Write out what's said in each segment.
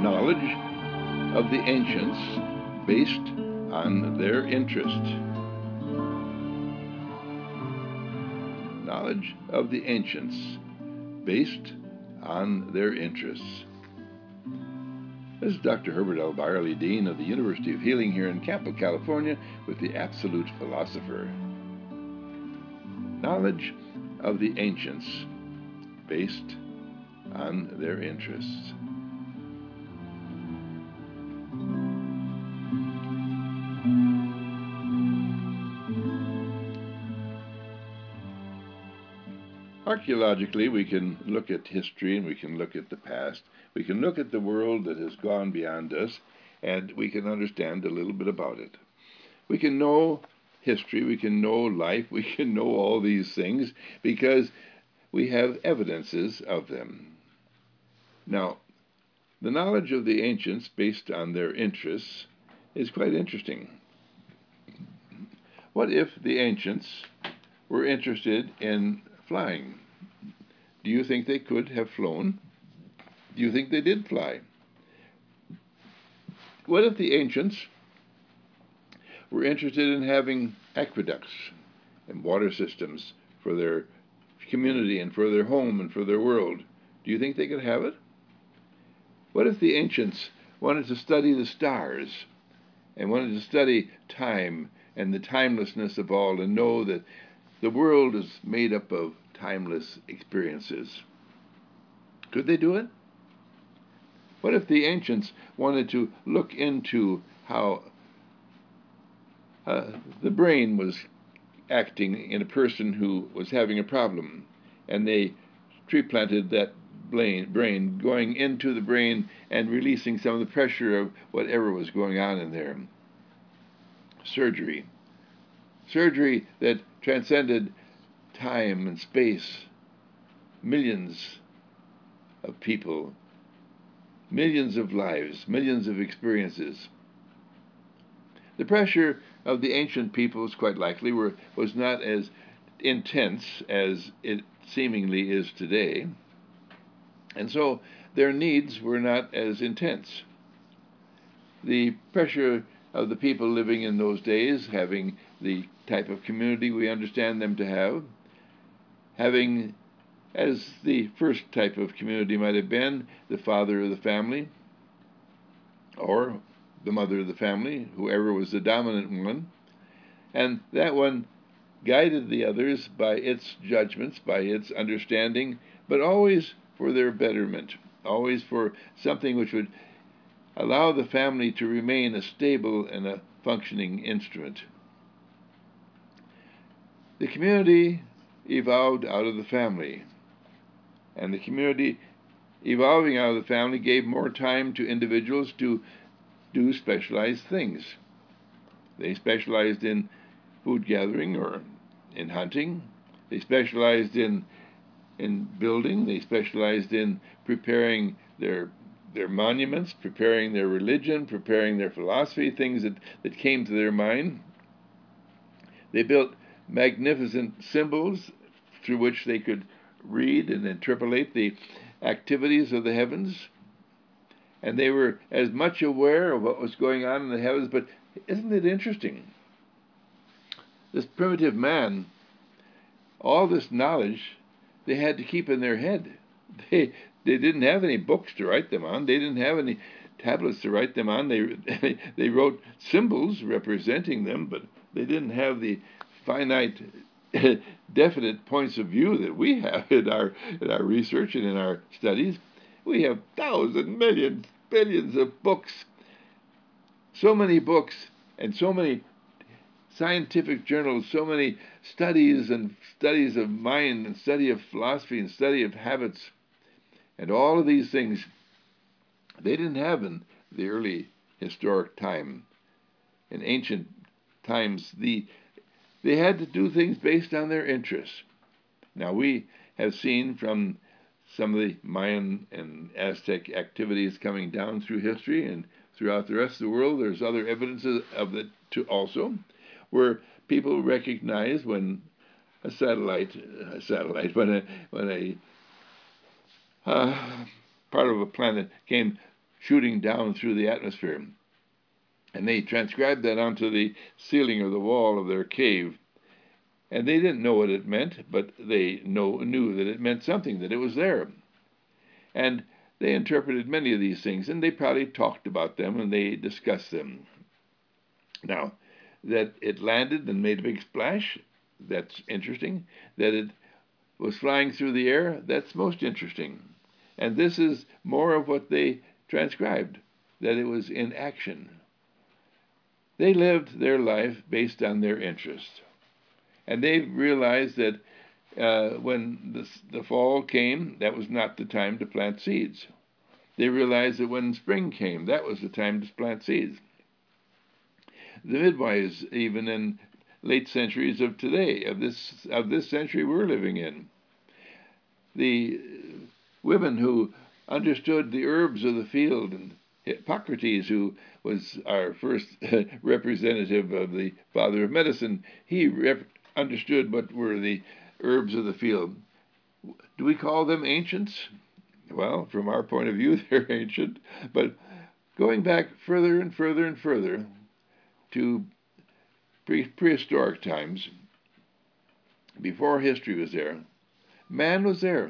knowledge of the ancients based on their interest. Knowledge of the ancients based on their interests. This is Dr. Herbert L. Byerly, Dean of the University of Healing here in Campo, California, with the Absolute Philosopher. Knowledge of the ancients based on their interests. Archaeologically, we can look at history and we can look at the past. We can look at the world that has gone beyond us, and we can understand a little bit about it. We can know history, we can know life, we can know all these things because we have evidences of them. Now, the knowledge of the ancients based on their interests is quite interesting. What if the ancients were interested in flying? Do you think they could have flown? Do you think they did fly? What if the ancients were interested in having aqueducts and water systems for their community and for their home and for their world? Do you think they could have it? What if the ancients wanted to study the stars and wanted to study time and the timelessness of all and know that the world is made up of timeless experiences? Could they do it? What if the ancients wanted to look into how the brain was acting in a person who was having a problem, and they tree-planted that brain, going into the brain and releasing some of the pressure of whatever was going on in there? Surgery that transcended time and space. Millions of people, millions of lives, millions of experiences. The pressure of the ancient peoples, quite likely, was not as intense as it seemingly is today, and so their needs were not as intense. The pressure of the people living in those days, having the type of community we understand them to have, having, as the first type of community might have been, the father of the family, or the mother of the family, whoever was the dominant one, and that one guided the others by its judgments, by its understanding, but always for their betterment, always for something which would allow the family to remain a stable and a functioning instrument. The community evolved out of the family, and the community evolving out of the family gave more time to individuals to do specialized things. They specialized in food gathering or in hunting. They specialized in building. They specialized in preparing their monuments, preparing their religion, preparing their philosophy, things that came to their mind. They built magnificent symbols through which they could read and interpolate the activities of the heavens. And they were as much aware of what was going on in the heavens. But isn't it interesting? This primitive man, all this knowledge, they had to keep in their head. They didn't have any books to write them on. They didn't have any tablets to write them on. They wrote symbols representing them, but they didn't have the finite, definite points of view that we have in our research and in our studies. We have thousands, millions, billions of books. So many books and so many scientific journals, so many studies and studies of mind and study of philosophy and study of habits. And all of these things they didn't have in the early historic time. In ancient times, they had to do things based on their interests. Now, we have seen from some of the Mayan and Aztec activities coming down through history and throughout the rest of the world, there's other evidences of it too also, where people recognize when when a part of a planet came shooting down through the atmosphere. And they transcribed that onto the ceiling or the wall of their cave. And they didn't know what it meant, but they knew that it meant something, that it was there. And they interpreted many of these things, and they probably talked about them and they discussed them. Now, that it landed and made a big splash, that's interesting. That it was flying through the air, that's most interesting. And this is more of what they transcribed, that it was in action. They lived their life based on their interests. And they realized that when the fall came, that was not the time to plant seeds. They realized that when spring came, that was the time to plant seeds. The midwives, even in late centuries of today, of this century we're living in, the women who understood the herbs of the field, and Hippocrates, who was our first representative of the father of medicine, he understood what were the herbs of the field. Do we call them ancients? Well, from our point of view, they're ancient, but going back further and further and further to prehistoric times, before history was there, man was there.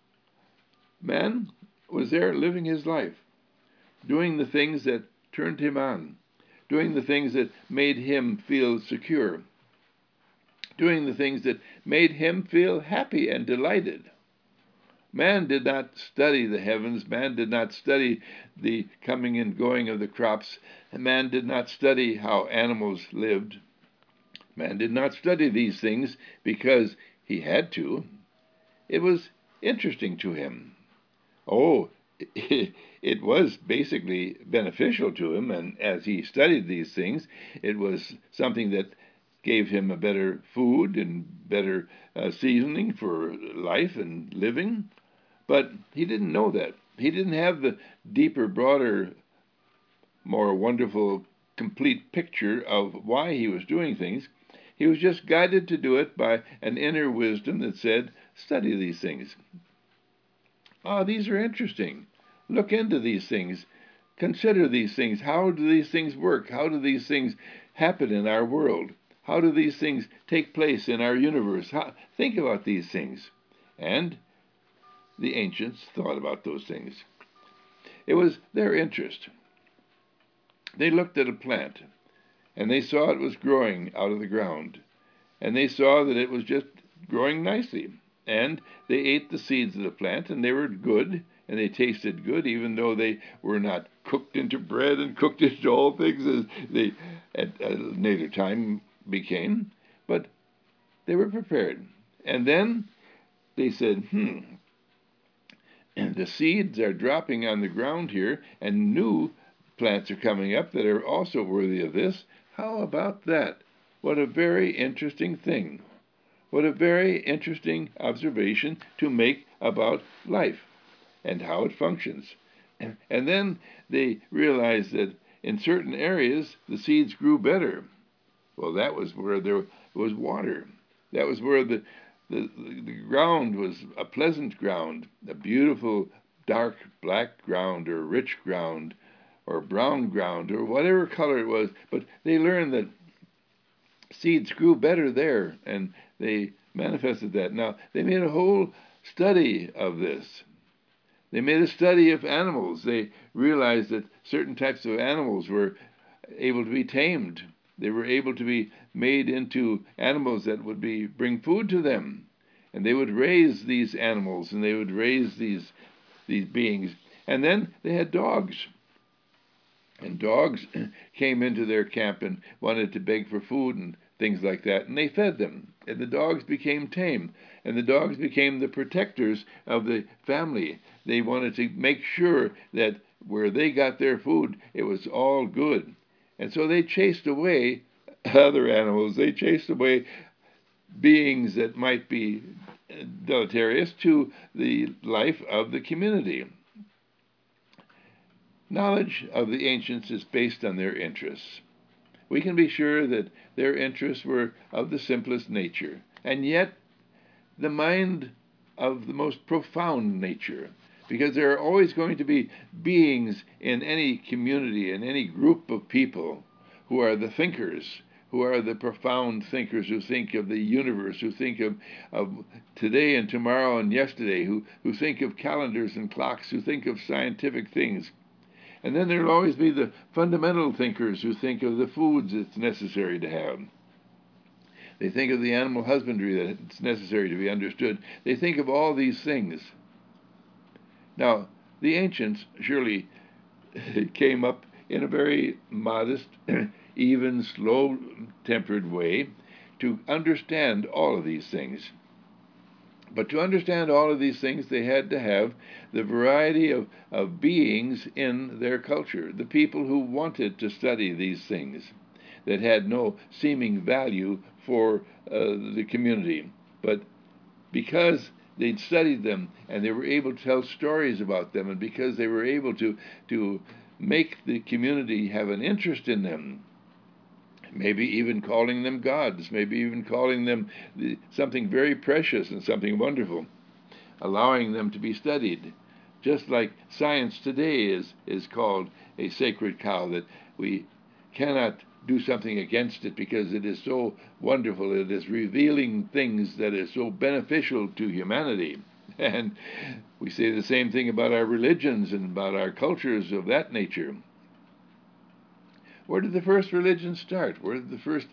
Man was there living his life, doing the things that turned him on, doing the things that made him feel secure, doing the things that made him feel happy and delighted. Man did not study the heavens. Man did not study the coming and going of the crops. Man did not study how animals lived. Man did not study these things because he had to. It was interesting to him. Oh, it was basically beneficial to him, and as he studied these things, it was something that gave him a better food and better seasoning for life and living. But he didn't know that. He didn't have the deeper, broader, more wonderful, complete picture of why he was doing things. He was just guided to do it by an inner wisdom that said, study these things. These are interesting. Look into these things. Consider these things. How do these things work? How do these things happen in our world? How do these things take place in our universe? Think about these things. And the ancients thought about those things. It was their interest. They looked at a plant, and they saw it was growing out of the ground, and they saw that it was just growing nicely, and they ate the seeds of the plant, and they were good, and they tasted good, even though they were not cooked into bread and cooked into all things as they at a later time became, but they were prepared. And then they said, the seeds are dropping on the ground here, and new plants are coming up that are also worthy of this. How about that? What a very interesting thing. What a very interesting observation to make about life and how it functions. And then they realized that in certain areas the seeds grew better. Well, that was where there was water. That was where the ground was a pleasant ground, a beautiful dark black ground or rich ground or brown ground or whatever color it was. But they learned that seeds grew better there, and they manifested that. Now, they made a whole study of this. They made a study of animals. They realized that certain types of animals were able to be tamed. They were able to be made into animals that would bring food to them. And they would raise these animals, and they would raise these beings. And then they had dogs. And dogs came into their camp and wanted to beg for food and things like that, and they fed them. And the dogs became tame, and the dogs became the protectors of the family. They wanted to make sure that where they got their food, it was all good. And so they chased away other animals. They chased away beings that might be deleterious to the life of the community. Knowledge of the ancients is based on their interests. We can be sure that their interests were of the simplest nature, and yet the mind of the most profound nature. because there are always going to be beings in any community, in any group of people, who are the thinkers, who are the profound thinkers, who think of the universe, who think of today and tomorrow and yesterday, who think of calendars and clocks, who think of scientific things. And then there will always be the fundamental thinkers who think of the foods it's necessary to have. They think of the animal husbandry that it's necessary to be understood. They think of all these things. Now, the ancients surely came up in a very modest, even, slow-tempered way to understand all of these things. But to understand all of these things, they had to have the variety of beings in their culture, the people who wanted to study these things that had no seeming value for the community. But because they'd studied them and they were able to tell stories about them, and because they were able to make the community have an interest in them, maybe even calling them gods, maybe even calling them something very precious and something wonderful, allowing them to be studied. Just like science today is called a sacred cow, that we cannot do something against it because it is so wonderful. It is revealing things that are so beneficial to humanity. And we say the same thing about our religions and about our cultures of that nature. Where did the first religion start? Where did the first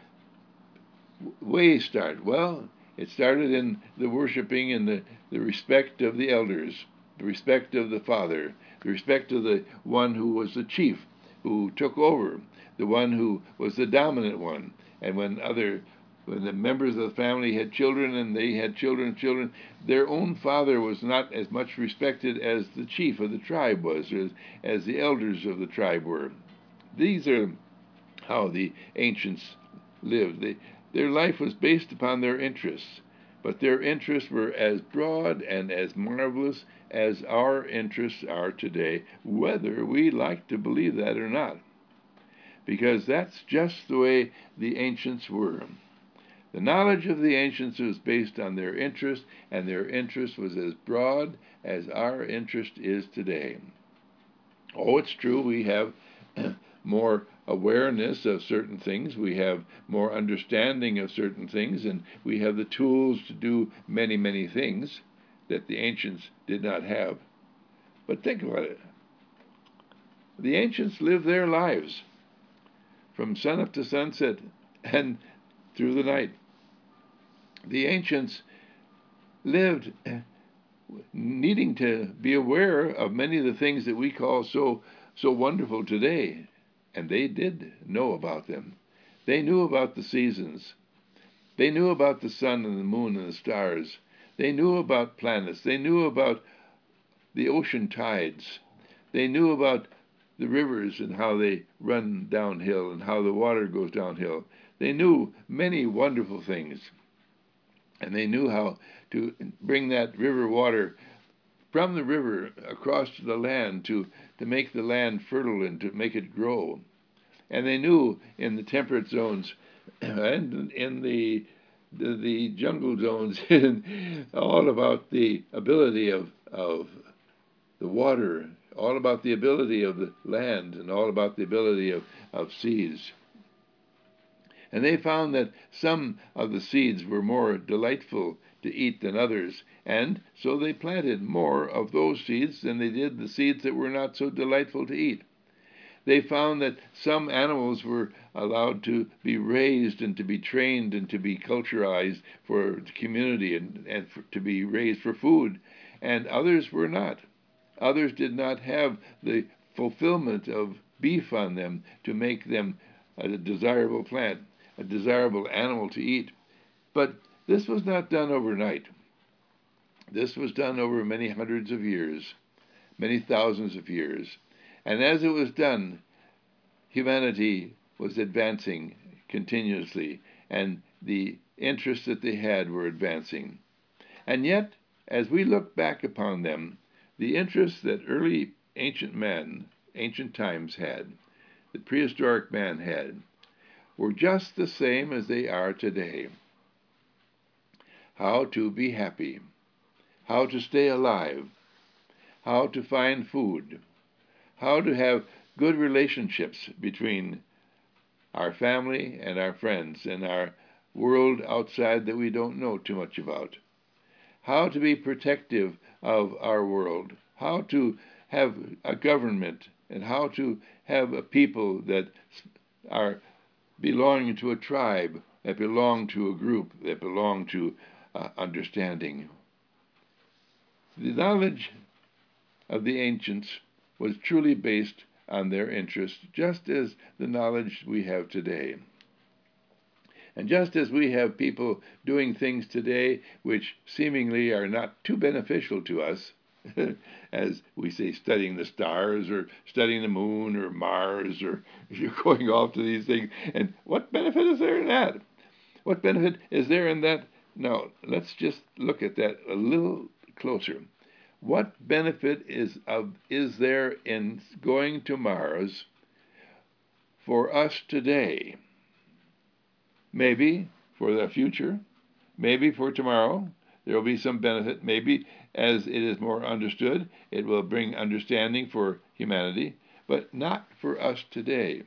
way start? Well, it started in the worshiping and the respect of the elders, the respect of the father, the respect of the one who was the chief, who took over, the one who was the dominant one. And when the members of the family had children and they had children, their own father was not as much respected as the chief of the tribe was, or as the elders of the tribe were. These are how the ancients lived. Their life was based upon their interests, but their interests were as broad and as marvelous as our interests are today, whether we like to believe that or not, because that's just the way the ancients were. The knowledge of the ancients was based on their interest, and their interest was as broad as our interest is today. Oh, it's true, we have more awareness of certain things, we have more understanding of certain things, and we have the tools to do many, many things that the ancients did not have. But think about it. The ancients lived their lives from sunup to sunset and through the night. The ancients lived needing to be aware of many of the things that we call so wonderful today. And they did know about them. They knew about the seasons. They knew about the sun and the moon and the stars. They knew about planets. They knew about the ocean tides. They knew about the rivers and how they run downhill and how the water goes downhill. They knew many wonderful things. And they knew how to bring that river water from the river across to the land to make the land fertile and to make it grow. And they knew in the temperate zones and in the jungle zones all about the ability of the water, all about the ability of the land, and all about the ability of seeds. And they found that some of the seeds were more delightful to eat than others, and so they planted more of those seeds than they did the seeds that were not so delightful to eat. They found that some animals were allowed to be raised and to be trained and to be culturalized for the community and to be raised for food, and others were not. Others did not have the fulfillment of beef on them to make them a desirable plant, a desirable animal to eat. But this was not done overnight. This was done over many hundreds of years, many thousands of years. And as it was done, humanity was advancing continuously, and the interests that they had were advancing. And yet, as we look back upon them, the interests that early ancient times had, that prehistoric man had, were just the same as they are today. How to be happy, how to stay alive, how to find food, how to have good relationships between our family and our friends and our world outside that we don't know too much about, how to be protective of our world, how to have a government, and how to have a people that are belonging to a tribe, that belong to a group, that belong to understanding. The knowledge of the ancients was truly based on their interests, just as the knowledge we have today. And just as we have people doing things today which seemingly are not too beneficial to us, as we say, studying the stars or studying the moon or Mars, or you're going off to these things, and what benefit is there in that? What benefit is there in that? Now, let's just look at that a little closer. What benefit is there in going to Mars for us today? Maybe for the future, maybe for tomorrow, there will be some benefit. Maybe as it is more understood, it will bring understanding for humanity, but not for us today.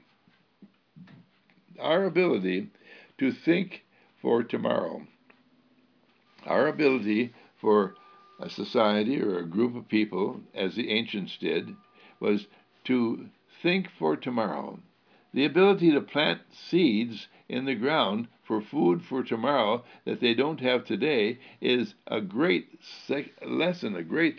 Our ability to think for tomorrow, our ability for a society or a group of people, as the ancients did, was to think for tomorrow. The ability to plant seeds in the ground for food for tomorrow that they don't have today is a great lesson, a great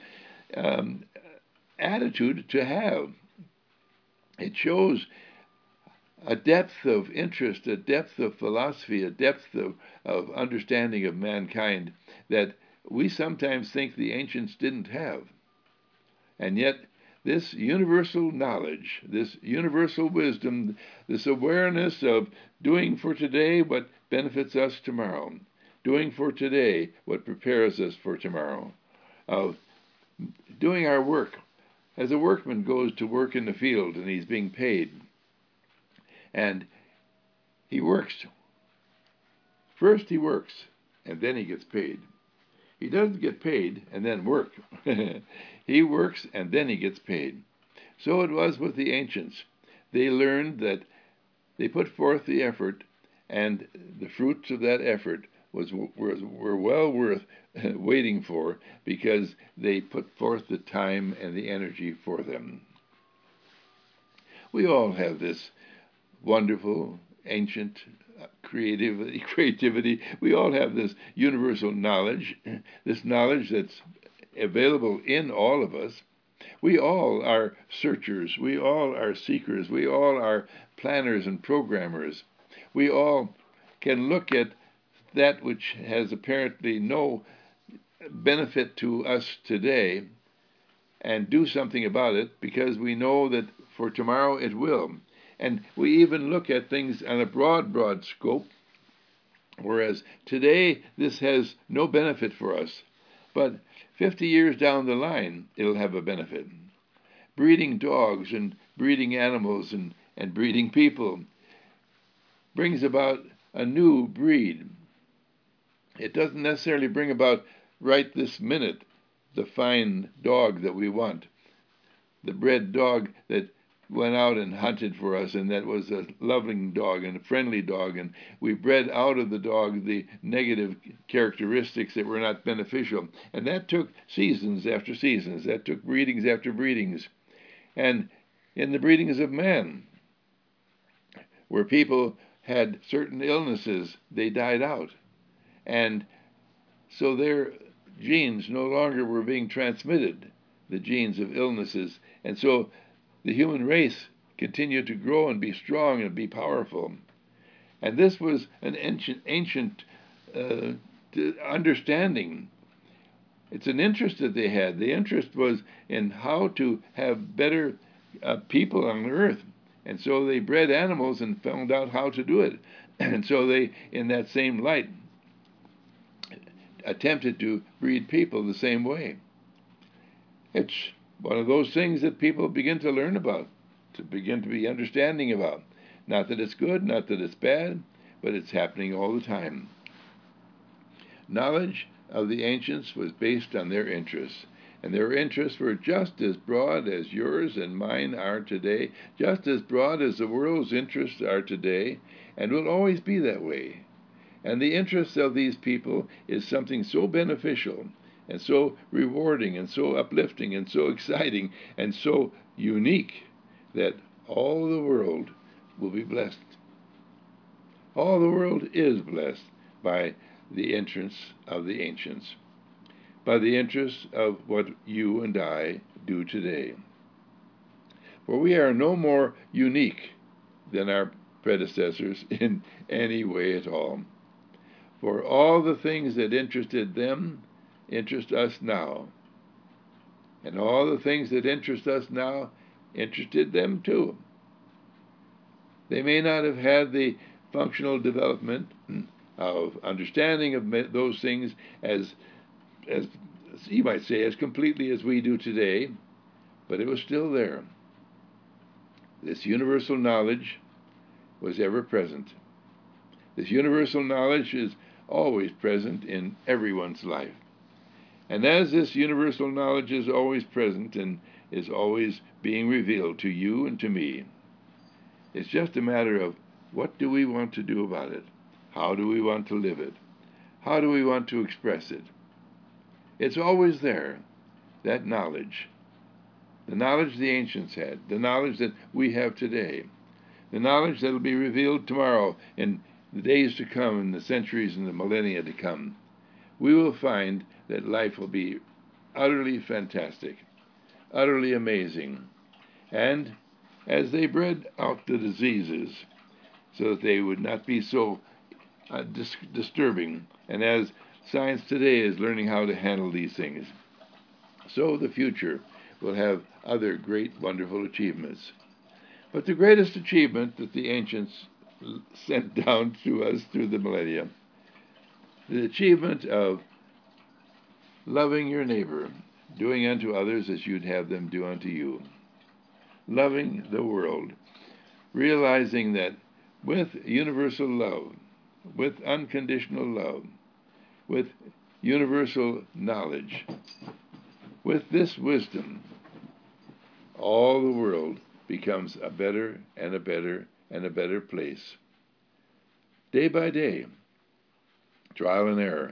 attitude to have. It shows a depth of interest, a depth of philosophy, a depth of understanding of mankind that we sometimes think the ancients didn't have. And yet, this universal knowledge, this universal wisdom, this awareness of doing for today what benefits us tomorrow, doing for today what prepares us for tomorrow, of doing our work. As a workman goes to work in the field and he's being paid, and he works. First he works, and then he gets paid. He doesn't get paid and then work. He works and then he gets paid. So it was with the ancients. They learned that they put forth the effort, and the fruits of that effort were well worth waiting for, because they put forth the time and the energy for them. We all have this wonderful, ancient creativity. We all have this universal knowledge, this knowledge that's available in all of us. We all are searchers. We all are seekers. We all are planners and programmers. We all can look at that which has apparently no benefit to us today and do something about it, because we know that for tomorrow it will. And we even look at things on a broad scope, whereas today this has no benefit for us. But 50 years down the line, it'll have a benefit. Breeding dogs and breeding animals and breeding people brings about a new breed. It doesn't necessarily bring about, right this minute, the fine dog that we want, the bred dog that went out and hunted for us, and that was a loving dog and a friendly dog, and we bred out of the dog the negative characteristics that were not beneficial. And that took seasons after seasons. That took breedings after breedings. And in the breedings of man, where people had certain illnesses, they died out. And so their genes no longer were being transmitted, the genes of illnesses. And so the human race continued to grow and be strong and be powerful. And this was an ancient understanding. It's an interest that they had. The interest was in how to have better people on earth. And so they bred animals and found out how to do it. And so they, in that same light, attempted to breed people the same way. It's one of those things that people begin to learn about, to begin to be understanding about. Not that it's good, not that it's bad, but it's happening all the time. Knowledge of the ancients was based on their interests, And their interests were just as broad as yours and mine are today, just as broad as the world's interests are today, and will always be that way. And the interests of these people is something so beneficial and so rewarding and so uplifting and so exciting and so unique that all the world will be blessed. All the world is blessed by the entrance of the ancients, by the interest of what you and I do today. For we are no more unique than our predecessors in any way at all. For all the things that interested them interest us now. And all the things that interest us now interested them too. They may not have had the functional development of understanding of those things as you might say, as completely as we do today, but it was still there. This universal knowledge was ever present. This universal knowledge is always present in everyone's life. And as this universal knowledge is always present and is always being revealed to you and to me, it's just a matter of what do we want to do about it? How do we want to live it? How do we want to express it? It's always there, that knowledge. The knowledge the ancients had, the knowledge that we have today, the knowledge that will be revealed tomorrow in the days to come, in the centuries and the millennia to come. We will find that life will be utterly fantastic, utterly amazing. And as they bred out the diseases so that they would not be so disturbing, and as science today is learning how to handle these things, so the future will have other great, wonderful achievements. But the greatest achievement that the ancients sent down to us through the millennia, the achievement of loving your neighbor, doing unto others as you'd have them do unto you, loving the world, realizing that with universal love, with unconditional love, with universal knowledge, with this wisdom, all the world becomes a better and a better and a better place. Day by day, trial and error.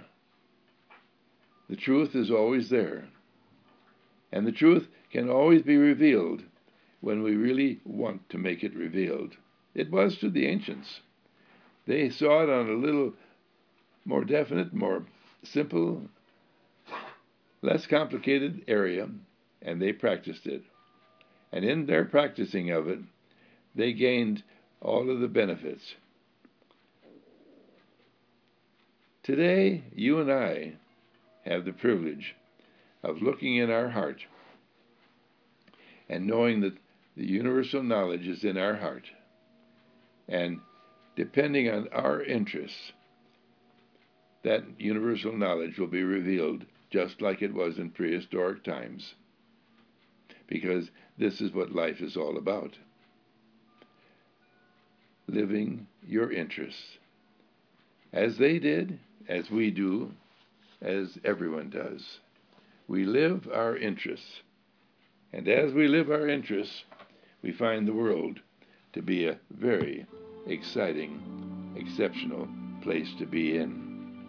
The truth is always there. And the truth can always be revealed when we really want to make it revealed. It was to the ancients. They saw it on a little more definite, more simple, less complicated area, and they practiced it. And in their practicing of it, they gained all of the benefits. Today, you and I have the privilege of looking in our heart and knowing that the universal knowledge is in our heart. And depending on our interests, that universal knowledge will be revealed just like it was in prehistoric times. Because this is what life is all about. Living your interests. As they did, as we do, as everyone does. We live our interests. And as we live our interests, we find the world to be a very exciting, exceptional place to be in.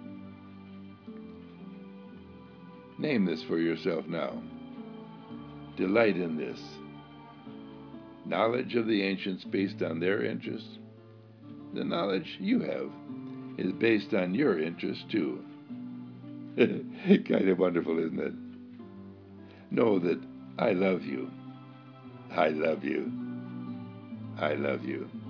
Name this for yourself now. Delight in this. Knowledge of the ancients based on their interests. The knowledge you have is based on your interests too. Kind of wonderful, isn't it? Know that I love you. I love you. I love you.